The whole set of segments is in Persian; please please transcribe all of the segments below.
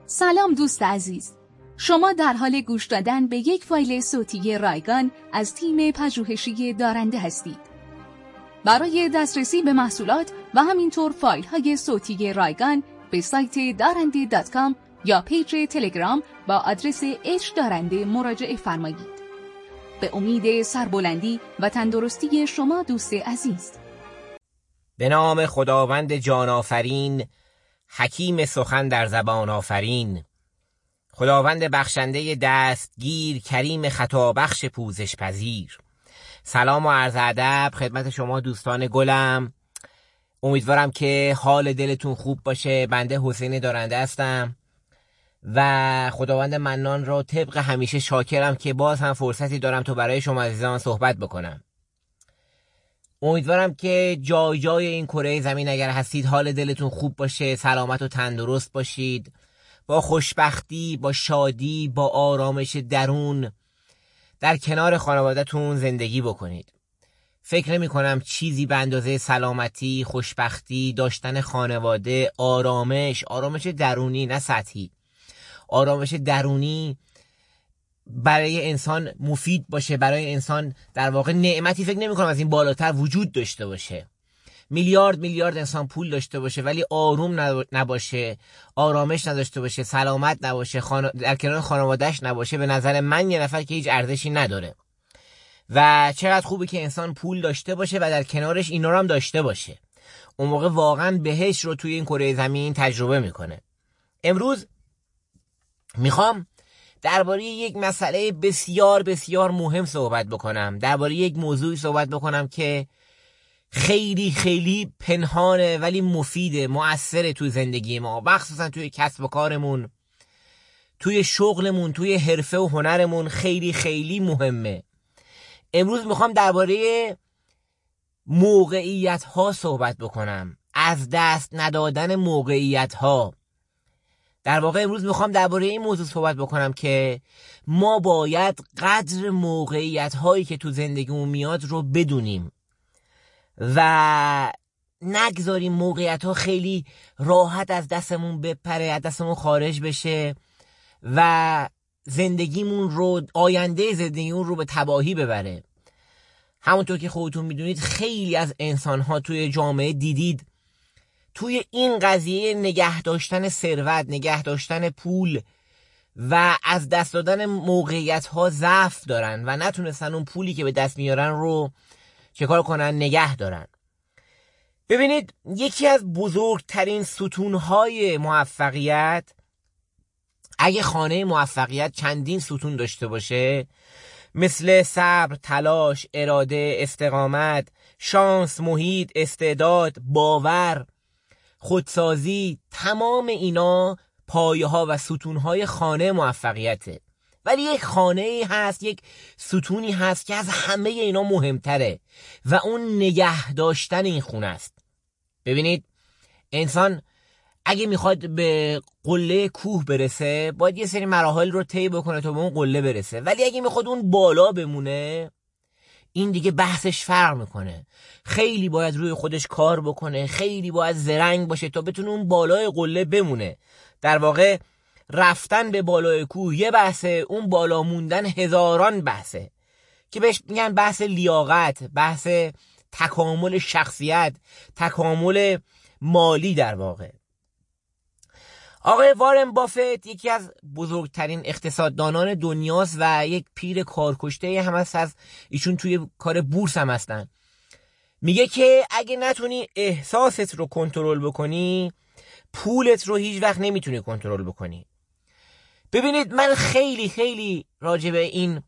سلام دوست عزیز، شما در حال گوش دادن به یک فایل صوتی رایگان از تیم پژوهشی دارنده هستید. برای دسترسی به محصولات و همینطور فایل های صوتی رایگان به سایت darande.com یا پیج تلگرام با آدرس @darande مراجعه فرمایید. به امید سربلندی و تندرستی شما دوست عزیز. به نام خداوند جان آفرین، حکیم سخن در زبان آفرین، خداوند بخشنده دستگیر، کریم خطا بخش پوزش پذیر. سلام و عرض ادب خدمت شما دوستان گلم. امیدوارم که حال دلتون خوب باشه. بنده حسین دارنده هستم و خداوند منان را طبق همیشه شاکرم که باز هم فرصتی دارم تا برای شما عزیزان صحبت بکنم. امیدوارم که جای جای این کره زمین اگر هستید حال دلتون خوب باشه، سلامت و تندرست باشید، با خوشبختی، با شادی، با آرامش درون در کنار خانواده‌تون زندگی بکنید. فکر نمی کنم چیزی به اندازه سلامتی، خوشبختی، داشتن خانواده، آرامش درونی نه سطحی، آرامش درونی برای انسان مفید باشه، برای انسان در واقع نعمتی فکر نمی کنم از این بالاتر وجود داشته باشه. میلیارد انسان پول داشته باشه ولی آروم نباشه، آرامش نداشته باشه، سلامت نباشه، در کنار خانوادهش نباشه، به نظر من یه نفر که هیچ ارزشی نداره. و چقدر خوبه که انسان پول داشته باشه و در کنارش اینا رو هم داشته باشه. اون موقع واقعا بهشت رو توی این کره زمین تجربه میکنه. امروز میخوام درباره یک مسئله بسیار بسیار مهم صحبت بکنم. درباره یک موضوعی صحبت بکنم که خیلی خیلی پنهانه ولی مفیده، مؤثره توی زندگی ما، مخصوصا توی کسب و کارمون، توی شغلمون، توی حرفه و هنرمون خیلی خیلی مهمه. امروز میخوام درباره موقعیت ها صحبت بکنم، از دست ندادن موقعیت ها. در واقع امروز میخوام درباره این موضوع صحبت بکنم که ما باید قدر موقعیت هایی که تو زندگیمون میاد رو بدونیم و نگذاریم موقعیت ها خیلی راحت از دستمون بپره، از دستمون خارج بشه و زندگیمون رو، آینده زندگیمون رو به تباهی ببره. همونطور که خودتون میدونید خیلی از انسان ها توی جامعه دیدید توی این قضیه نگه داشتن ثروت، نگه داشتن پول و از دست دادن موقعیت ها ضعف دارن و نتونستن اون پولی که به دست میارن رو چه کار کنن؟ نگه دارن. ببینید، یکی از بزرگترین ستونهای موفقیت، اگه خانه موفقیت چندین ستون داشته باشه، مثل صبر، تلاش، اراده، استقامت، شانس، محیط، استعداد، باور، خودسازی، تمام اینا پایه ها و ستون های خانه موفقیته. ولی یک خانه هست، یک ستونی هست که از همه اینا مهمتره و اون نگه داشتن این خونه است. ببینید، انسان اگه میخواد به قله کوه برسه باید یه سری مراحل رو طی بکنه تا به اون قله برسه، ولی اگه میخواد اون بالا بمونه این دیگه بحثش فرق میکنه. خیلی باید روی خودش کار بکنه، خیلی باید زرنگ باشه تا بتونه اون بالای قله بمونه. در واقع رفتن به بالای کوه یه بحثه، اون بالا موندن هزاران بحثه که بهش میگن بحث لیاقت، بحث تکامل شخصیت، تکامل مالی. در واقع آقای وارن بافت یکی از بزرگترین اقتصاددانان دنیاست و یک پیر کارکشته هم هست. از ایشون توی کار بورس هم هستن. میگه که اگه نتونی احساست رو کنترل بکنی، پولت رو هیچ وقت نمیتونی کنترل بکنی. ببینید، من خیلی خیلی راجع به این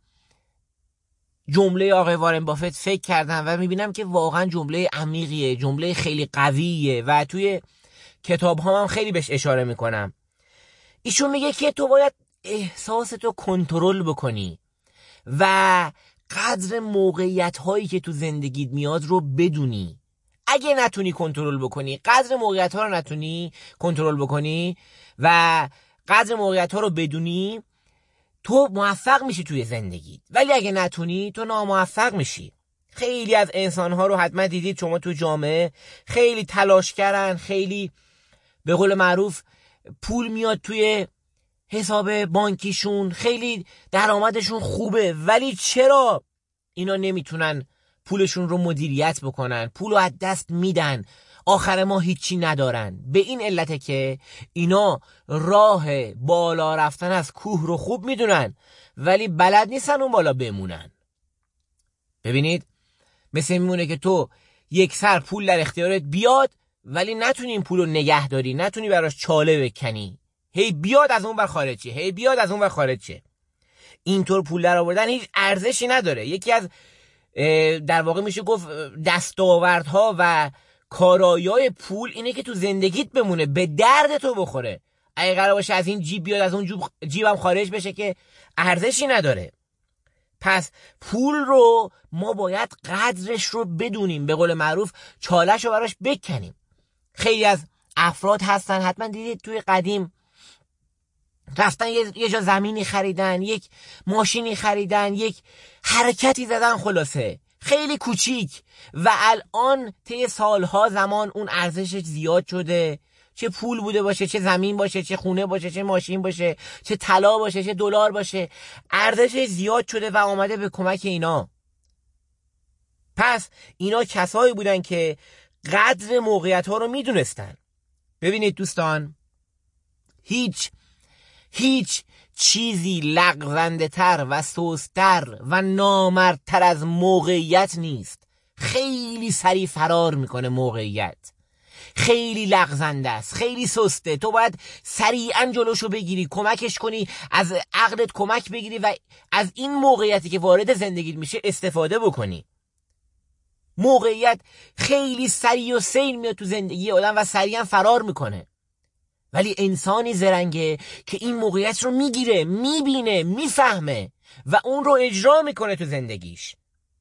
جمله آقای وارن بافت فکر کردم و میبینم که واقعا جمله عمیقیه، جمله خیلی قویه و توی کتاب هم خیلی بهش اشاره میکنم. ایشون میگه که تو باید احساستو کنترل بکنی و قدر موقعیت هایی که تو زندگیت میاد رو بدونی. اگه نتونی کنترل بکنی، قدر موقعیت ها رو نتونی کنترل بکنی و قدر موقعیت ها رو بدونی، تو موفق میشی توی زندگیت. ولی اگه نتونی تو ناموفق میشی. خیلی از انسان ها رو حتما دیدید شما تو جامعه، خیلی تلاش کردن، خیلی به قول معروف پول میاد توی حساب بانکیشون، خیلی درآمدشون خوبه، ولی چرا اینا نمیتونن پولشون رو مدیریت بکنن؟ پول رو از دست میدن، آخر ما هیچی ندارن. به این علته که اینا راه بالا رفتن از کوه رو خوب میدونن ولی بلد نیستن اون بالا بمونن. ببینید مثل میمونه که تو یک سر پول در اختیارت بیاد ولی نتونی این پول رو نگه داری، نتونی براش چاله بکنی، هی بیاد از اون بر خارج شه، هی بیاد از اون بر خارج شه. اینطور پول در آوردن هیچ ارزشی نداره. یکی از در واقع میشه گفت دستاوردها و کارایای پول اینه که تو زندگیت بمونه، به درد تو بخوره. اگه قرار باشه از این جیب بیاد از اون جیبم خارج بشه که ارزشی نداره. پس پول رو ما باید قدرش رو بدونیم، به قول معروف چالش رو براش بکنیم. خیلی از افراد هستن، حتما دیدید توی قدیم رفتن یه جا زمینی خریدن، یک ماشینی خریدن، یک حرکتی زدن، خلاصه خیلی کوچیک، و الان طی سالها زمان اون ارزشش زیاد شده. چه پول بوده باشه، چه زمین باشه، چه خونه باشه، چه ماشین باشه، چه طلا باشه، چه دلار باشه، ارزشش زیاد شده و آمده به کمک اینا. پس اینا کسایی بودن که قدر موقعیت ها رو میدونستن. ببینید دوستان، هیچ چیزی لغزنده تر و سست‌تر و نامردتر از موقعیت نیست. خیلی سریع فرار میکنه موقعیت، خیلی لغزنده است، خیلی سسته. تو باید سریعا جلوشو بگیری، کمکش کنی، از عقلت کمک بگیری و از این موقعیتی که وارد زندگیت میشه استفاده بکنی. موقعیت خیلی سریع و سیل میاد تو زندگی آدم و سریعا فرار میکنه، ولی انسانی زرنگه که این موقعیت رو میگیره، میبینه، میفهمه و اون رو اجرا میکنه تو زندگیش.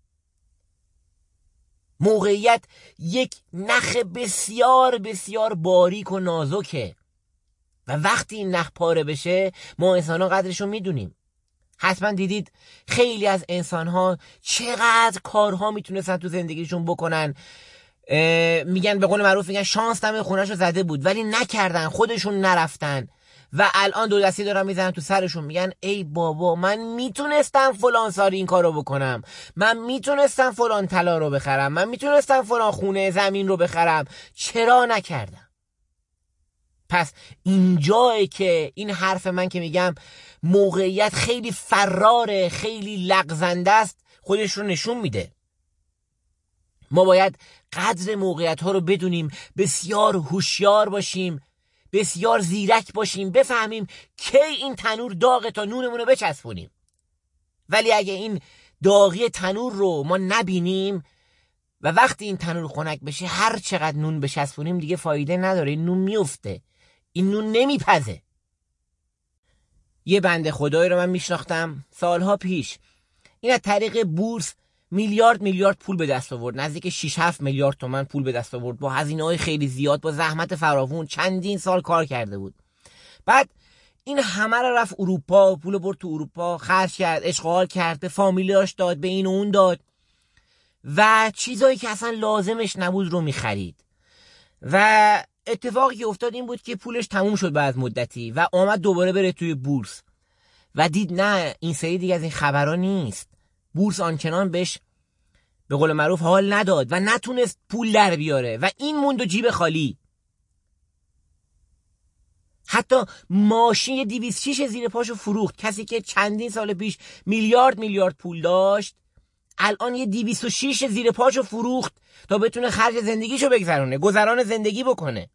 موقعیت یک نخ بسیار بسیار باریک و نازکه و وقتی این نخ پاره بشه ما انسان ها قدرش رو میدونیم. حتما دیدید خیلی از انسان ها چقدر کارها میتونستن تو زندگیشون بکنن، میگن به قول معروف میگن شانس دم خونه‌شو زده بود ولی نکردن، خودشون نرفتن و الان دو دستی دارن میزنن تو سرشون، میگن ای بابا من میتونستم فلان سال این کارو بکنم، من میتونستم فلان طلا رو بخرم، من میتونستم فلان خونه زمین رو بخرم، چرا نکردم؟ پس اینجایی که این حرف من که میگم موقعیت خیلی فراره، خیلی لغزنده است، خودش رو نشون میده. ما باید قدر موقعیت ها رو بدونیم، بسیار هوشیار باشیم، بسیار زیرک باشیم، بفهمیم کی این تنور داغه تا نونمون رو بچسبونیم. ولی اگه این داغی تنور رو ما نبینیم و وقتی این تنور خنک بشه هر چقدر نون بچسبونیم دیگه فایده نداره، این نون میفته، این نون نمیپزه. یه بنده خدایی رو من میشناختم سالها پیش، این از طریق بورس میلیارد پول به دست آورد، نزدیک 6-7 میلیارد تومان پول به دست آورد با هزینه‌های خیلی زیاد، با زحمت فراوون، چندین سال کار کرده بود. بعد این همه رو رفت اروپا، پول برد تو اروپا، خرج کرد، اشغال کرد، به فامیلیاش داد، به این و اون داد و چیزایی که اصلا لازمش نبود رو میخرید و اتفاقی که افتاد این بود که پولش تموم شد بعد مدتی و آمد دوباره بره توی بورس و دید نه این سری دیگه از این خبرها نیست. بورس آنچنان بهش به قول معروف حال نداد و نتونست پول در بیاره و این موند و جیب خالی. حتی ماشین 206 زیر پاشو فروخت. کسی که چندین سال پیش میلیارد پول داشت الان یه 206 زیر پاشو فروخت تا بتونه خرج زندگیشو بگذرونه، گذران زندگی بکنه.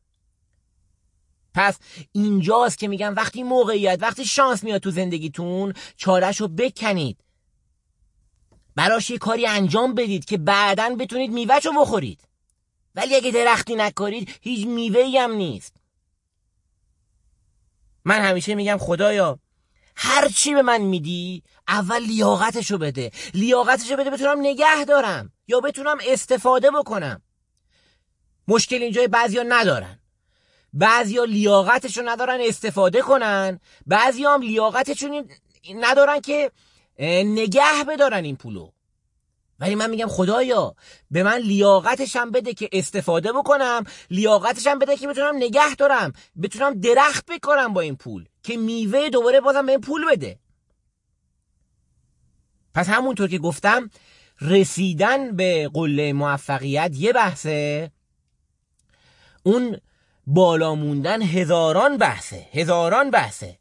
پس اینجاست که میگم وقتی موقعیت، وقتی شانس میاد تو زندگیتون چاره‌شو بکنید، براش یه کاری انجام بدید که بعداً بتونید میوه‌شو بخورید. ولی اگه درختی نکارید هیچ میوه‌ای هم نیست. من همیشه میگم خدایا هر چی به من میدی اول لیاقتشو بده بتونم نگه دارم یا بتونم استفاده بکنم. مشکل اینجای بعضیا ندارن، بعضیا لیاقتشو ندارن استفاده کنن، بعضیا هم لیاقتشو ندارن که نگه بدارن این پولو. ولی من میگم خدایا به من لیاقتشم بده که استفاده بکنم، لیاقتشم بده که بتونم نگه دارم، بتونم درخت بکنم با این پول که میوه دوباره بازم به این پول بده. پس همونطور که گفتم رسیدن به قله موفقیت یه بحثه، اون بالا موندن هزاران بحثه.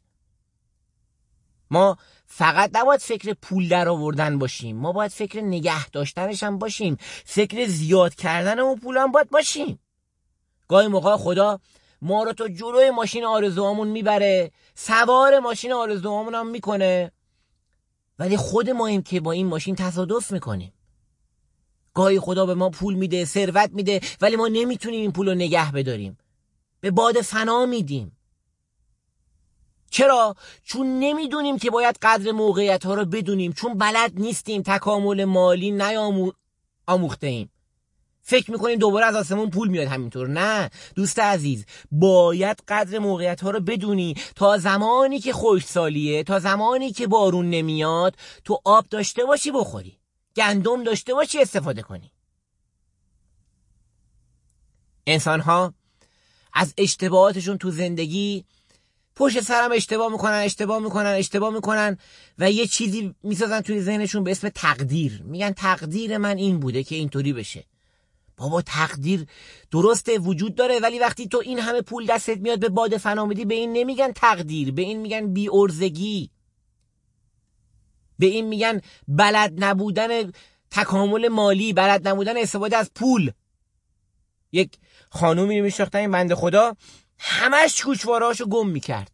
ما فقط نباید فکر پول در آوردن باشیم، ما باید فکر نگه داشتنش هم باشیم، فکر زیاد کردن اون پول هم باید باشیم. گاهی موقع خدا ما رو تو جلوی ماشین آرزوامون میبره، سوار ماشین آرزوامون هم میکنه، ولی خود ماییم که با این ماشین تصادف میکنیم. گاهی خدا به ما پول میده، ثروت میده، ولی ما نمیتونیم این پول رو نگه بداریم، به باد فنا میدیم. چرا؟ چون نمیدونیم که باید قدر موقعیت ها رو بدونیم، چون بلد نیستیم، تکامل مالی آموخته ایم. فکر میکنیم دوباره از آسمون پول میاد همینطور. نه دوست عزیز، باید قدر موقعیت ها رو بدونی تا زمانی که خشکسالیه، تا زمانی که بارون نمیاد، تو آب داشته باشی بخوری، گندم داشته باشی استفاده کنی. انسان ها از اشتباهاتشون تو زندگی پشت سرم اشتباه میکنن و یه چیزی میسازن توی ذهنشون به اسم تقدیر. میگن تقدیر من این بوده که اینطوری بشه. بابا تقدیر درسته وجود داره، ولی وقتی تو این همه پول دستت میاد به باد فنا میدی، به این نمیگن تقدیر، به این میگن بی‌عرضگی، به این میگن بلد نبودن تکامل مالی، بلد نبودن استفاده از پول. یک خانومی میشناختن، این بنده خدا همش گوشواره‌اشو گم میکرد،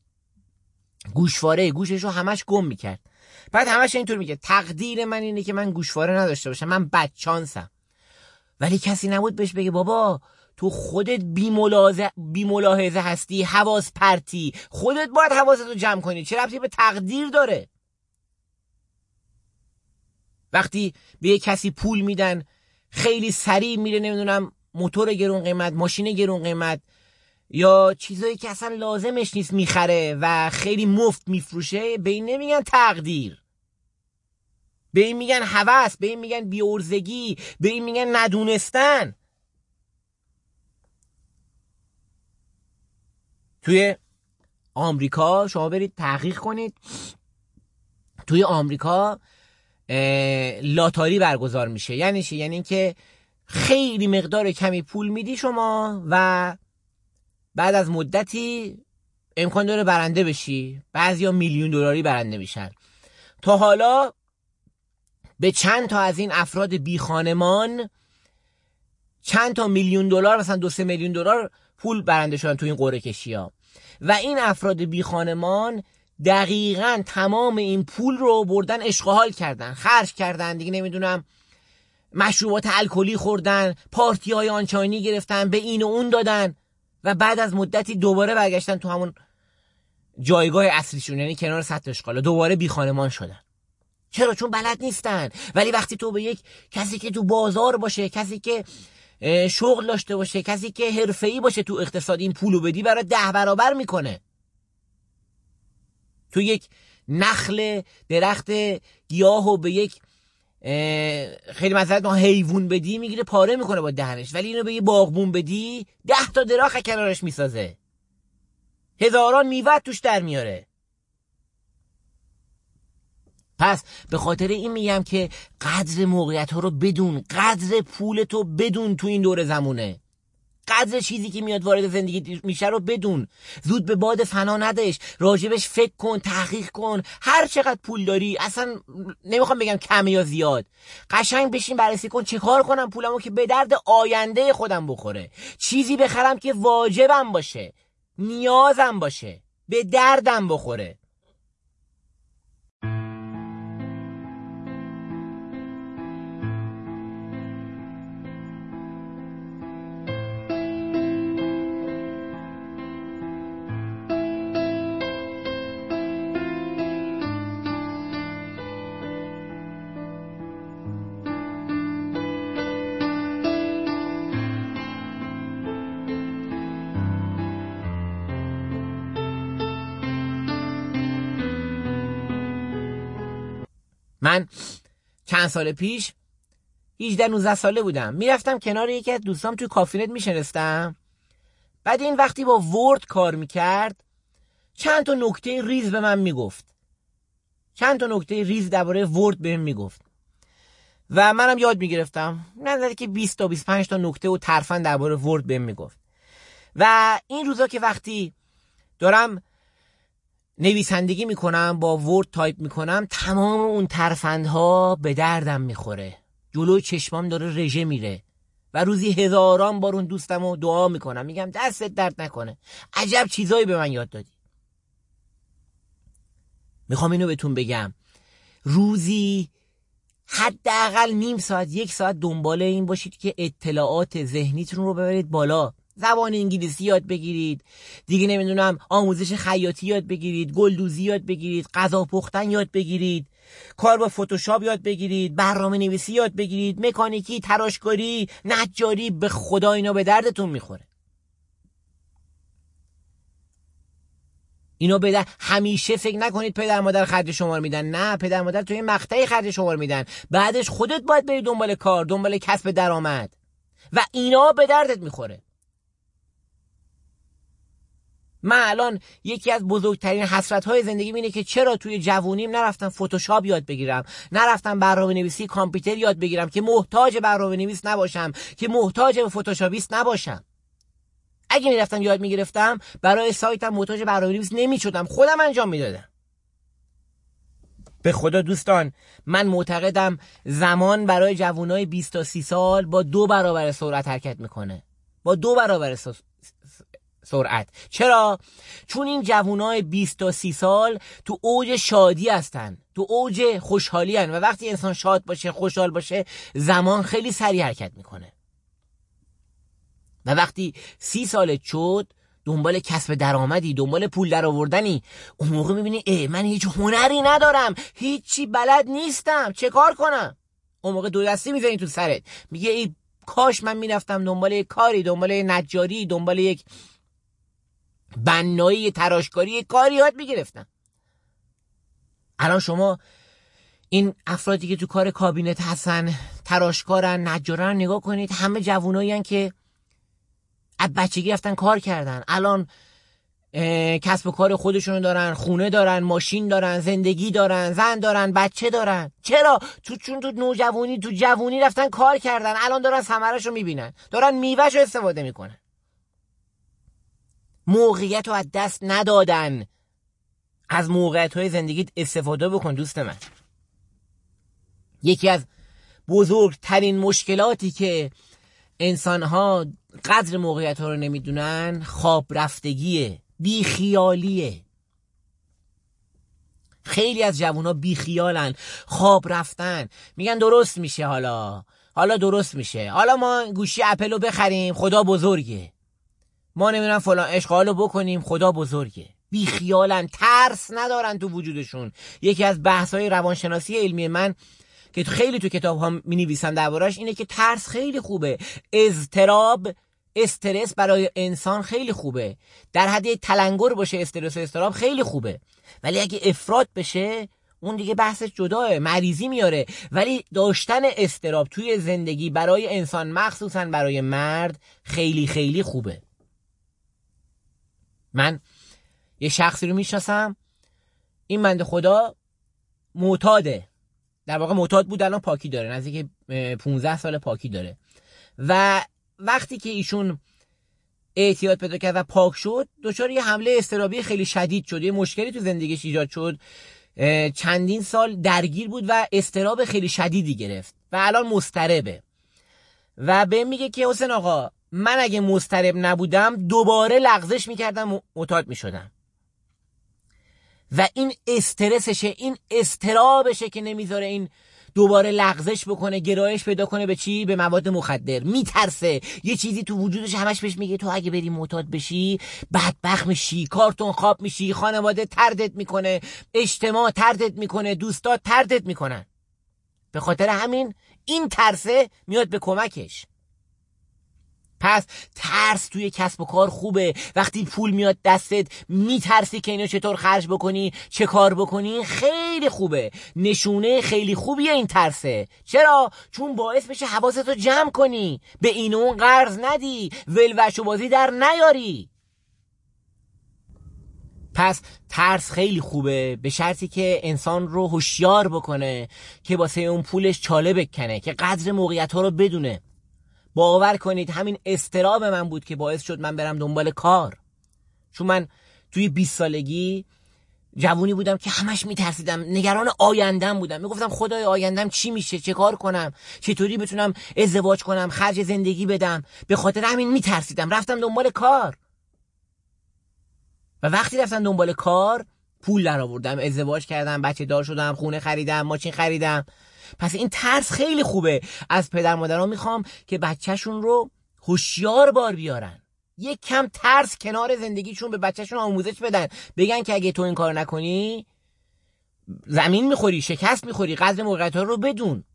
گوششو همش گم میکرد. بعد همش اینطور میگه تقدیر من اینه که من گوشواره نداشته باشم، من بدشانسم. ولی کسی نبود بهش بگه بابا تو خودت بی ملاحظه هستی، حواس پرتی، خودت باید حواستو جمع کنی، چه ربطی به تقدیر داره؟ وقتی به یه کسی پول میدن خیلی سریع میره نمیدونم موتور گرون قیمت، ماشین گرون قیمت یا چیزایی که اصلا لازمش نیست میخره و خیلی مفت میفروشه، به این نمیگن تقدیر، به این میگن هوس، به این میگن بی‌عرضگی، به این میگن ندونستن. توی آمریکا شما برید تحقیق کنید، توی آمریکا لاتاری برگزار میشه. یعنی چی؟ یعنی اینکه خیلی مقدار کمی پول میدی شما و بعد از مدتی امکان داره برنده بشی. بعضیا میلیون دلاری برنده میشن. تا حالا به چند تا از این افراد بی خانمان چند تا میلیون دلار، مثلا 2-3 میلیون دلار پول برنده شدن تو این قرعه کشی‌ها. و این افراد بی خانمان دقیقاً تمام این پول رو بردن عشق و حال کردن، خرج کردن، دیگه نمیدونم مشروبات الکلی خوردن، پارتی‌های آنچاینی گرفتن، به این و اون دادن و بعد از مدتی دوباره برگشتن تو همون جایگاه اصلیشون، یعنی کنار سطح اشغال، دوباره بی خانمان شدن. چرا؟ چون بلد نیستن. ولی وقتی تو به یک کسی که تو بازار باشه، کسی که شغل داشته باشه، کسی که حرفه‌ای باشه تو اقتصاد، این پولو بدی، برای 10 برابر میکنه. تو یک نخل درخت گیاهو به یک خیلی مثلا حیوان بدی، میگیره پاره میکنه با دهنش، ولی اینو به یه باغبون بدی 10 تا درخت کنارش میسازه، هزاران میوه توش در میاره. پس به خاطر این میگم که قدر موقعیت ها رو بدون، قدر پولتو بدون، تو این دور زمونه قدر چیزی که میاد وارد زندگی میشه رو بدون، زود به باد فنا ندش، راجبش فکر کن، تحقیق کن. هر چقدر پول داری، اصلا نمیخوام بگم کم یا زیاد، قشنگ بشین بررسی کن چه کار کنم پولمو که به درد آینده خودم بخوره، چیزی بخرم که واجبم باشه، نیازم باشه، به دردم بخوره. من چند سال پیش 18-19 ساله بودم، میرفتم کنار یکی از دوستام توی کافینت میشنستم. بعد این وقتی با ورد کار میکرد چند تا نکته ریز به من میگفت، چند تا نکته ریز درباره ورد بهم میگفت و منم یاد میگرفتم. نظری که 20 تا 25 تا نکته و ترفند درباره ورد بهم میگفت. و این روزا که وقتی دارم نویسندگی میکنم، با ورد تایپ میکنم، تمام اون ترفندها به دردم میخوره، جلوی چشمام داره رژه میره و روزی هزاران بار اون دوستمو دعا میکنم، میگم دستت درد نکنه، عجب چیزایی به من یاد دادی. میخوام اینو بهتون بگم، روزی حداقل نیم ساعت 1 ساعت دنبال این باشید که اطلاعات ذهنیتون رو ببرید بالا. زبان انگلیسی یاد بگیرید، دیگه نمیدونم آموزش خیاطی یاد بگیرید، گلدوزی یاد بگیرید، غذا پختن یاد بگیرید، کار با فتوشاپ یاد بگیرید، برنامه نویسی یاد بگیرید، مکانیکی، تراشکاری، نجاری. به خدا اینا به دردتون میخوره. اینا به همیشه فکر نکنید پدر مادر خرج شما رو میدن. نه، پدر مادر توی مقطعی خرج شما رو میدن، بعدش خودت باید بری دنبال کار، دنبال کسب درآمد و اینا به دردت میخوره. من الان یکی از بزرگترین حسرت‌های زندگیم اینه که چرا توی جوونیم نرفتم فتوشاپ یاد بگیرم، نرفتم برنامه نویسی کامپیوتر یاد بگیرم که محتاج برنامه نویس نباشم، که محتاج به فتوشاپیست نباشم. اگه میرفتم یاد میگرفتم، برای سایتم محتاج برنامه نویس نمیشدم، خودم انجام میدادم. به خدا دوستان، من معتقدم زمان برای جوانای 20 تا 30 سال با 2 برابر سرعت حرکت میکنه، با 2 برابر سرعت. چرا؟ چون این جوانای 20 تا 30 سال تو اوج شادی هستن، تو اوج خوشحالی هستن و وقتی انسان شاد باشه، خوشحال باشه، زمان خیلی سریع حرکت میکنه. و وقتی 30 سالت شد، دنبال کسب درآمدی، دنبال پول در آوردنی، اون موقع میبینی من هیچ هنری ندارم، هیچی بلد نیستم، چه کار کنم؟ اون موقع 2 دستی میزنی تو سرت، میگه ای کاش من میرفتم دنبال یک کاری، دنبال یک نجاری، دنبال یک بنایی، تراشکاری، یک کاری یاد میگرفتم. الان شما این افرادی که تو کار کابینت هستن، تراشکارن، نجارن، نگاه کنید، همه جوونایی هستن که از بچگی رفتن کار کردن، الان کسب و کار خودشونو دارن، خونه دارن، ماشین دارن، زندگی دارن، زن دارن، بچه دارن. چرا؟ چون تو نوجوانی، تو جوونی رفتن کار کردن، الان دارن ثمره‌شو میبینن، دارن میوه‌شو استفاده میکنن. موقعیت رو از دست ندادن. از موقعیت‌های زندگیت استفاده بکن دوست من. یکی از بزرگترین مشکلاتی که انسان‌ها قدر موقعیت‌ها رو نمیدونن، خواب رفتگیه، بیخیالیه. خیلی از جوونا بیخیالن، خواب رفتن، میگن درست میشه، حالا درست میشه، حالا ما گوشی اپل رو بخریم، خدا بزرگه، ما نمیدونم فلان اشغالو بکنیم، خدا بزرگه. بیخیالن، ترس ندارن تو وجودشون. یکی از بحث‌های روانشناسی علمی من که خیلی تو کتاب ها می نویسم دربارش اینه که ترس خیلی خوبه، اضطراب، استرس برای انسان خیلی خوبه، در حد تلنگر باشه استرس و اضطراب خیلی خوبه، ولی اگه افراط بشه اون دیگه بحثش جداه، مریضی میاره. ولی داشتن اضطراب توی زندگی برای انسان، مخصوصا برای مرد، خیلی خیلی خوبه. من یه شخصی رو میشناسم، این بنده خدا معتاده، در واقع معتاد بود، الان پاکی داره، نزدیک 15 سال پاکی داره. و وقتی که ایشون اعتیاد پیدا کرد و پاک شد، دچار یه حمله اضطرابی خیلی شدید شد، یه مشکلی تو زندگیش ایجاد شد، چندین سال درگیر بود و اضطراب خیلی شدیدی گرفت و الان مضطربه. و به میگه که حسین آقا، من اگه مضطرب نبودم دوباره لغزش میکردم، معتاد میشدم. و این استرسشه، این اضطرابشه که نمیذاره این دوباره لغزش بکنه، گرایش پیدا کنه به چی؟ به مواد مخدر. میترسه یه چیزی تو وجودش همش بهش میگه تو اگه بری معتاد بشی بدبخت میشی، کارتون خواب میشی، خانواده تردت میکنه، اجتماع تردت میکنه، دوستات تردت میکنن. به خاطر همین این ترسه میاد به کمکش. پس ترس توی کسب و کار خوبه. وقتی پول میاد دستت میترسی که اینو چطور خرج بکنی، چه کار بکنی، خیلی خوبه. نشونه خیلی خوبیه این ترسه. چرا؟ چون باعث میشه حواستو جمع کنی، به این و اون قرض ندی، ولوش و بازی در نیاری. پس ترس خیلی خوبه، به شرطی که انسان رو هوشیار بکنه که واسه اون پولش چاله بکنه، که قدر موقعیت ها رو بدونه. باور کنید همین اضطراب من بود که باعث شد من برم دنبال کار. چون من توی 20 سالگی جوونی بودم که همش میترسیدم، نگران آیندم بودم. میگفتم خدای آیندم چی میشه، چه کار کنم، چطوری بتونم ازدواج کنم، خرج زندگی بدم. به خاطر همین میترسیدم، رفتم دنبال کار. و وقتی رفتم دنبال کار، پول در آوردم، ازدواج کردم، بچه دار شدم، خونه خریدم، ماشین خریدم. پس این ترس خیلی خوبه. از پدر مادران میخوام که بچهشون رو هوشیار بار بیارن، یک کم ترس کنار زندگیشون به بچهشون آموزش بدن، بگن که اگه تو این کار نکنی زمین میخوری، شکست میخوری، قدر موقعیت ها رو بدون.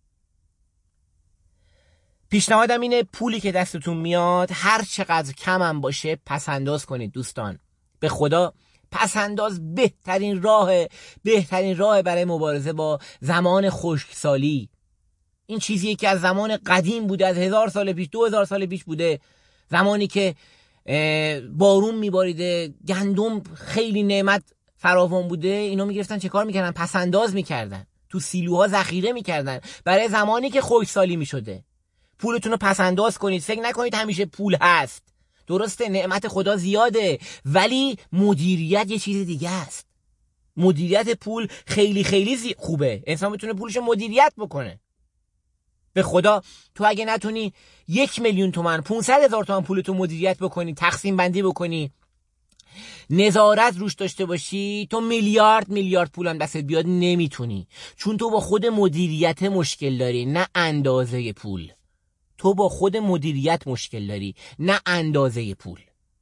پیشنهادم اینه پولی که دستتون میاد هر چقدر کم هم باشه پسنداز کنید دوستان. به خدا پسنداز بهترین راه برای مبارزه با زمان خشکسالی. این چیزیه که از زمان قدیم بوده، از 1000 سال پیش، 2000 سال پیش بوده. زمانی که بارون میباریده، گندم خیلی نعمت فراوان بوده، اینا میگرفتن چه کار میکردن؟ پسنداز میکردن، تو سیلوها ذخیره میکردن برای زمانی که خشکسالی میشده. پولتون رو پسنداز کنید. فکر نکنید همیشه پول هست. درسته نعمت خدا زیاده، ولی مدیریت یه چیز دیگه است. مدیریت پول خیلی خیلی خوبه. انسان بتونه پولش رو مدیریت بکنه. به خدا تو اگه نتونی 1,000,000 تومان 500,000 تومان پولتو مدیریت بکنی، تقسیم بندی بکنی، نظارت روش داشته باشی، تو میلیارد پولم دستت بیاد نمیتونی. چون تو با خود مدیریت مشکل داری، نه اندازه پول. تو با خود مدیریت مشکل داری، نه اندازه پول.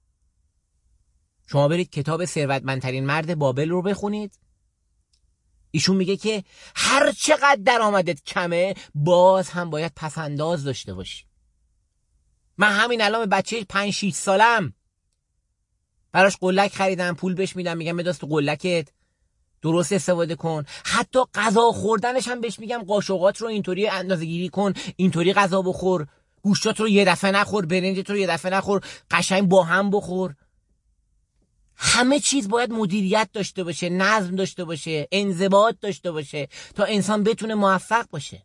شما برید کتاب ثروتمندترین مرد بابل رو بخونید. ایشون میگه که هر چقدر درآمدت کمه باز هم باید پسنداز داشته باشی. من همین الان به بچه 5-6 سالم براش قلک خریدم، پول بهش میدم، میگم بداز تو قلکت، درست استفاده کن. حتی غذا خوردنش هم بهش میگم قاشقات رو اینطوری اندازه‌گیری کن، اینطوری غذا بخور، گوشتات رو یه دفعه نخور، برنجت رو یه دفعه نخور، قشنگ با هم بخور. همه چیز باید مدیریت داشته باشه، نظم داشته باشه، انضباط داشته باشه تا انسان بتونه موفق باشه.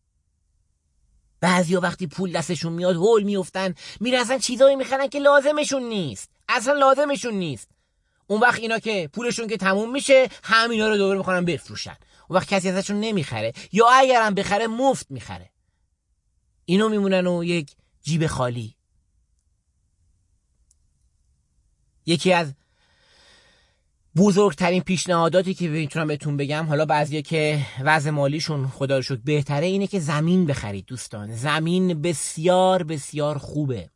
بعضیا وقتی پول دستشون میاد هول میافتن، میرن اصلا چیزایی میخرن که لازمشون نیست، اصلا لازمشون نیست. اون وقت اینا که پولشون که تموم میشه همینا رو دوباره میخوان بفروشن. اون وقت کسی ازشون نمیخره، یا اگرم بخره مفت میخره. اینو میمونن و یک جیب خالی. یکی از بزرگترین پیشنهاداتی که میتونم بهتون بگم، حالا بعضیا که وضع مالیشون خدا رو شکر بهتره، اینه که زمین بخرید دوستان. زمین بسیار بسیار خوبه.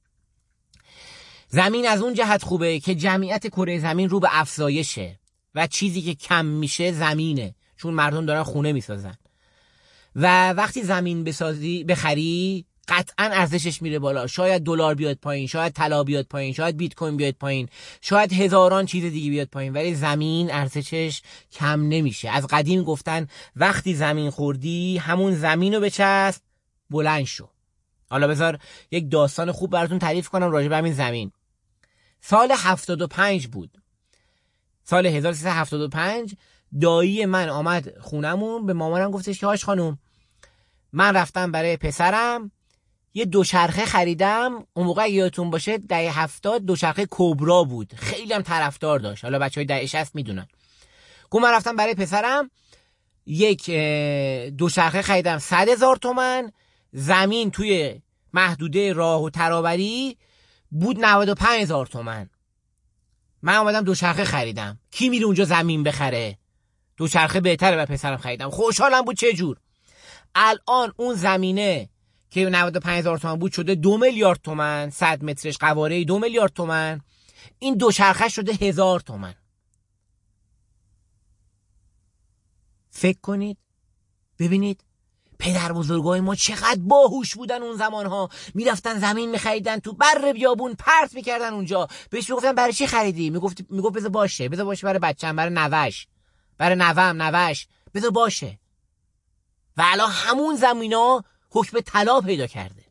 زمین از اون جهت خوبه که جمعیت کره زمین رو به افزایشه و چیزی که کم میشه زمینه، چون مردم دارن خونه میسازن. و وقتی زمین بخری قطعا ارزشش میره بالا. شاید دلار بیاد پایین، شاید طلا بیاد پایین، شاید بیت کوین بیاد پایین، شاید هزاران چیز دیگه بیاد پایین، ولی زمین ارزشش کم نمیشه. از قدیم گفتن وقتی زمین خوردی همون زمینو بچسب بلند شو. حالا بذار یک داستان خوب براتون تعریف کنم راجع به همین زمین. سال 75 بود. سال 1375 دایی من آمد خونمون، به مامانم گفتش که هاش خانم من رفتم برای پسرم یه دوچرخه خریدم. اون موقع یادتون باشه دهه 70 دوچرخه کبرا بود، خیلی هم طرفدار داشت. حالا بچهای دهه 60 میدونن. گفتم من رفتم برای پسرم یک دوچرخه خریدم 100,000 تومان. زمین توی محدوده راه و ترابری بود 95,000 تومان. من اومدم دوچرخه خریدم. کی میره اونجا زمین بخره؟ دوچرخه بهتره برای پسرم خریدم. خوشحالم بود. چه جور؟ الان اون زمینه که 95,000 تومان بود شده 2 میلیارد تومان، 100 مترش قواره 2 میلیارد تومان. این دوچرخه شده 1000 تومان. فکر کنید ببینید پدر بزرگای ما چقدر باهوش بودن اون زمانها، میرفتن زمین میخریدن تو بر بیابون پرت میکردن اونجا. بهش میگفتن برای چی خریدی؟ میگفت بذار باشه برای بچه‌م، برای نوش، برای نوش، بذار باشه. و الان همون زمینا حکم طلا پیدا کرده.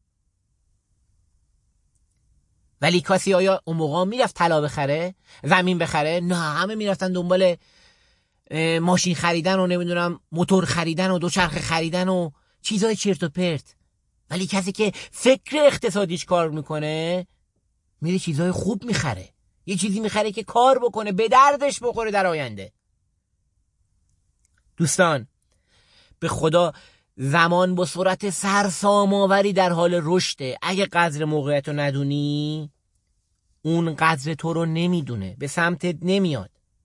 ولی کسی آیا اون موقع میرفت طلا بخره، زمین بخره؟ نه، همه میرفتن دنبال ماشین خریدن و نمیدونم موتور خریدن و دوچرخه خریدن و چیزای چرت و پرت. ولی کسی که فکر اقتصادیش کار میکنه میره چیزای خوب میخره، یه چیزی میخره که کار بکنه، به دردش بخوره در آینده. دوستان، به خدا زمان با سرعت سرسام‌آوری در حال رشده. اگه قدر موقعیت رو ندونی، اون قدر تو رو نمیدونه، به سمتت نمیاد.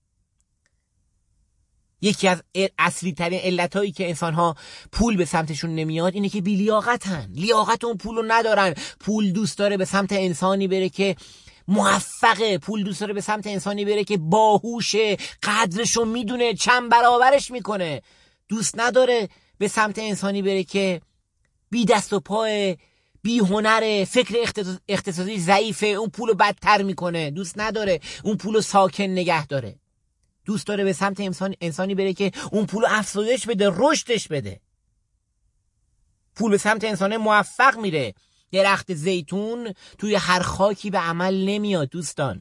یکی از اصلی ترین علتایی که انسان‌ها پول به سمتشون نمیاد اینه که بی‌لیاقتن. لیاقت اون پول رو ندارن. پول دوست داره به سمت انسانی بره که موفقه، پول دوست داره به سمت انسانی بره که باهوشه، قدرشو میدونه، چند برابرش میکنه. دوست نداره به سمت انسانی بره که بی دست و پای، بی هنره، فکر اقتصادی ضعیفه، اون پولو بدتر میکنه. دوست نداره اون پولو ساکن نگه داره. دوست داره به سمت انسانی بره که اون پولو افزایش بده، رشدش بده. پول به سمت انسان موفق میره. درخت زیتون توی هر خاکی به عمل نمیاد. دوستان،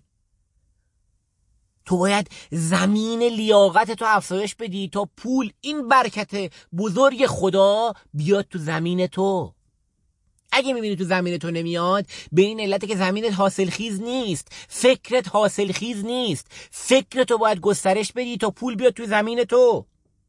تو باید زمین لیاقت تو افزایش بدی تا پول، این برکت بزرگ خدا، بیاد تو زمین تو. اگه میبینی تو زمین تو نمیاد، به این علته که زمینت حاصل خیز نیست، فکرت حاصل خیز نیست. فکرتو باید گسترش بدی تا پول بیاد تو زمین تو.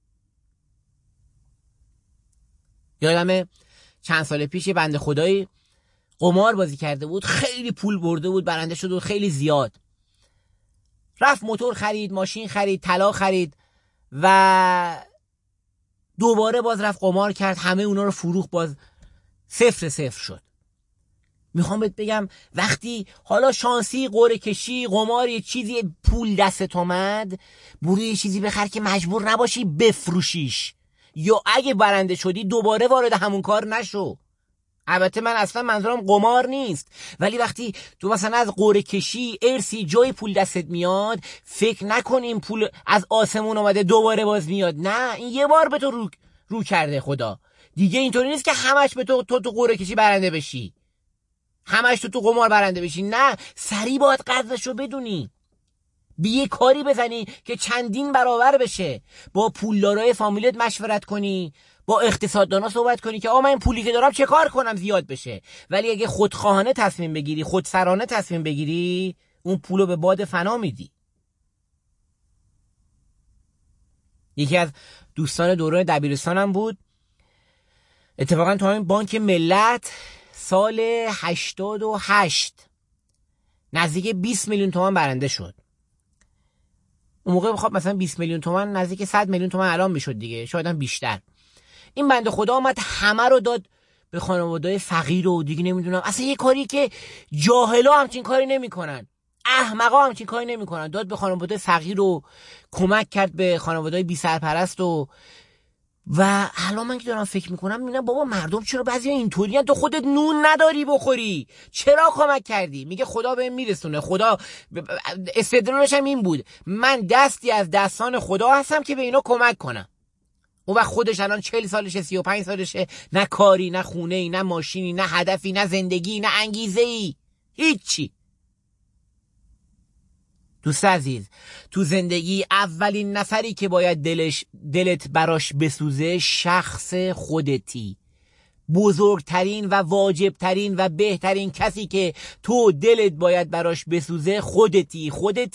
یادمه چند سال پیش بنده خدایی قمار بازی کرده بود، خیلی پول برده بود، برنده شد و خیلی زیاد. رفت موتور خرید، ماشین خرید، طلا خرید و دوباره باز رفت قمار کرد، همه اونا رو فروخت، باز 0 شد. میخوام بهت بگم وقتی حالا شانسی، قرعه کشی، قمار، یه چیزی پول دستت اومد، برو یه چیزی بخر که مجبور نباشی بفروشیش، یا اگه برنده شدی دوباره وارد همون کار نشو. البته من اصلا منظورم قمار نیست، ولی وقتی تو مثلا از قرعه کشی، ارسی، جای پول دستت میاد، فکر نکن این پول از آسمون اومده دوباره باز میاد. نه، این یه بار به تو رو کرده خدا دیگه. اینطوری نیست که همش به تو قرعه کشی برنده بشی، همش تو قمار برنده بشی. نه، سریع باید قدرشو بدونی، یه کاری بزنی که چندین برابر بشه. با پولدارای فامیلت مشورت کنی، با اقتصاددانا صحبت کنی که من این پولی که دارم چه کار کنم زیاد بشه. ولی اگه خودخواهانه تصمیم بگیری، خودسرانه تصمیم بگیری، اون پولو به باد فنا میدی. یکی از دوستان دوران دبیرستانم بود، اتفاقا تو همین بانک ملت، سال 88 نزدیک 20 میلیون تومان برنده شد. اون موقع بخواد مثلا 20 میلیون تومان نزدیک 100 میلیون تومان الان میشد دیگه، شاید هم بیشتر. این بنده خدا اومد همه رو داد به خانواده‌های فقیر و دیگه نمیدونم، اصلا یه کاری که جاهلا همچین کاری نمیکنن، احمقا همچین کاری نمیکنن. داد به خانواده فقیر و کمک کرد به خانواده‌های بی سرپرست و الان من که دارم فکر میکنم میبینم بابا مردم چرا بعضی اینطوریان؟ تو خودت نون نداری بخوری، چرا کمک کردی؟ میگه خدا بهم میرسونه. خدا استدلالش هم این بود، من دستی از دستان خدا هستم که به اینا کمک کنم. اون وقت خودش الان 40 سالشه، 35 سالشه، نه کاری، نه خونه‌ای، نه ماشینی، نه هدفی، نه زندگی، نه انگیزه‌ای، هیچی. دوست عزیز، تو زندگی اولین نفری که باید دلت براش بسوزه شخص خودتی. بزرگترین و واجبترین و بهترین کسی که تو دلت باید براش بسوزه خودتی.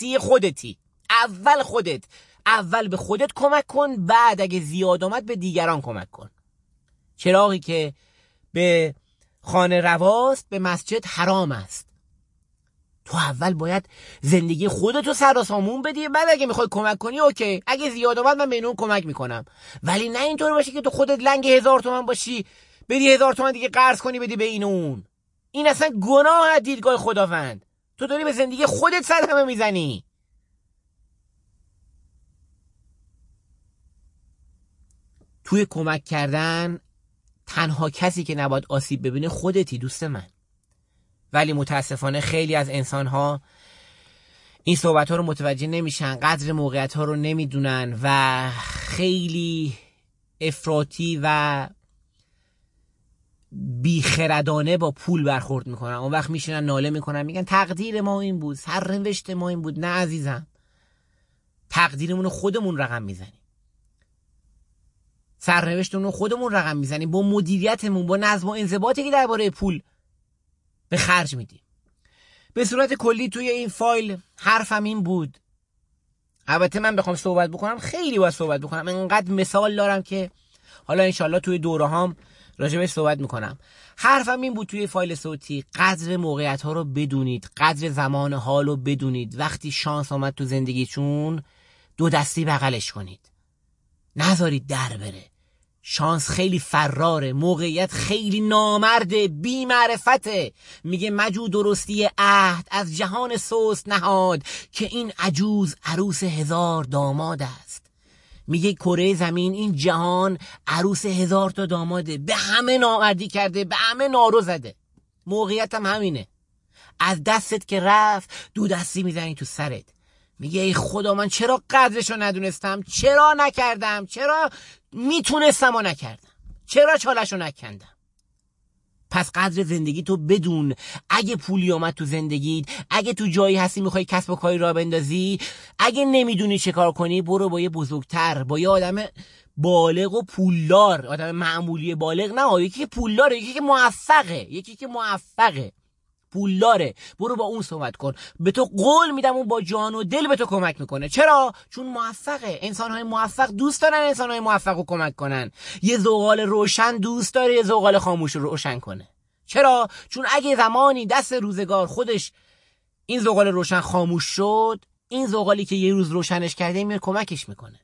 اول خودت. اول به خودت کمک کن، بعد اگه زیاد آمد به دیگران کمک کن. چراغی که به خانه رواست به مسجد حرام است. تو اول باید زندگی خودتو سر و سامون بدی، بعد اگه میخوای کمک کنی اوکی، اگه زیاد آمد من به اینون کمک میکنم. ولی نه اینطور باشه که تو خودت لنگ 1000 تومان باشی، بدی 1000 تومان دیگه قرض کنی بدی به این اون. این اصلا گناه از دیدگاه خداوند. تو داری به زندگی خودت صدمه میزنی. توی کمک کردن تنها کسی که نباید آسیب ببینه خودتی دوست من. ولی متاسفانه خیلی از انسان‌ها این صحبت‌ها رو متوجه نمیشن، قدر موقعیت‌ها رو نمیدونن و خیلی افراطی و بیخردانه با پول برخورد میکنن. اون وقت میشینن ناله میکنن، میگن تقدیر ما این بود، سرنوشت ما این بود. نه عزیزم، تقدیرمون رو خودمون رقم میزنیم، سرنوشتمون رو خودمون رقم میزنیم با مدیریتمون، با نظم و انضباطی که درباره پول به خرج میدیم. به صورت کلی توی این فایل حرفم این بود. البته من بخوام صحبت بکنم خیلی باید صحبت بکنم، انقدر مثال دارم که حالا انشالله توی دوره هام راجبش صحبت میکنم. حرفم این بود توی فایل صوتی: قدر موقعیت ها رو بدونید، قدر زمان حال رو بدونید. وقتی شانس آمد تو زندگیتون 2 دستی بغلش کنید، نذارید در بره. شانس خیلی فراره، موقعیت خیلی نامرده، بی معرفته. میگه مجو درستی عهد از جهان سست نهاد، که این عجوز عروس 1000 داماد است. میگه کره زمین، این جهان عروس 1000 تا داماده، به همه نامردی کرده، به همه نارو زده. موقعیت هم همینه، از دستت که رفت 2 دستی میزنی تو سرت. میگه ای خدا من چرا قدرشو ندونستم، چرا نکردم، چرا میتونستم و نکردم، چرا چالشو نکندم. پس قدر زندگی تو بدون. اگه پولی اومد تو زندگیت، اگه تو جایی هستی میخوای کسب و کاری را بندازی، اگه نمیدونی چه کار کنی، برو با یه بزرگتر، با یه آدم بالغ و پولدار. آدم معمولی بالغ نه، یکی که پولداره، یکی که موفقه پولداره، برو با اون صحبت کن. به تو قول میدم اون با جان و دل به تو کمک میکنه. چرا؟ چون موفقه. انسانهای موفق دوست دارن انسانهای موفق رو کمک کنن. یه زغال روشن دوست داره یه زغال خاموش رو روشن کنه. چرا؟ چون اگه زمانی دست روزگار خودش این زغال روشن خاموش شد، این زغالی که یه روز روشنش کرده میاد کمکش میکنه.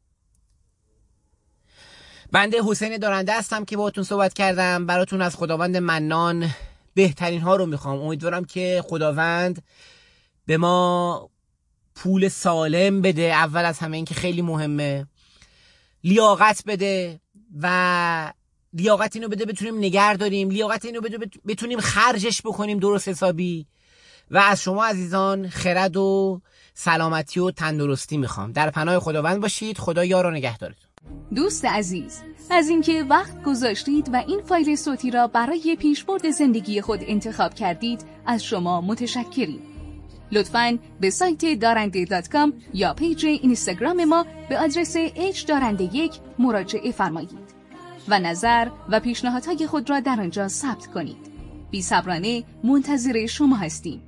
بنده حسین دارنده هستم که باهاتون صحبت کردم. براتون از خداوند منان بهترین ها رو میخوام. امیدوارم که خداوند به ما پول سالم بده، اول از همه این که خیلی مهمه، لیاقت بده و لیاقت اینو بده بتونیم نگه داریم، لیاقت اینو بده بتونیم خرجش بکنیم درست حسابی. و از شما عزیزان خرد و سلامتی و تندرستی میخوام. در پناه خداوند باشید. خدا یار و نگهدارتون. دوست عزیز، از اینکه وقت گذاشتید و این فایل صوتی را برای پیشبرد زندگی خود انتخاب کردید از شما متشکریم. لطفاً به سایت darande.com یا پیج اینستاگرام ما به آدرس hdarande1 مراجعه فرمایید و نظر و پیشنهادهای خود را در آنجا ثبت کنید. بی‌صبرانه منتظر شما هستیم.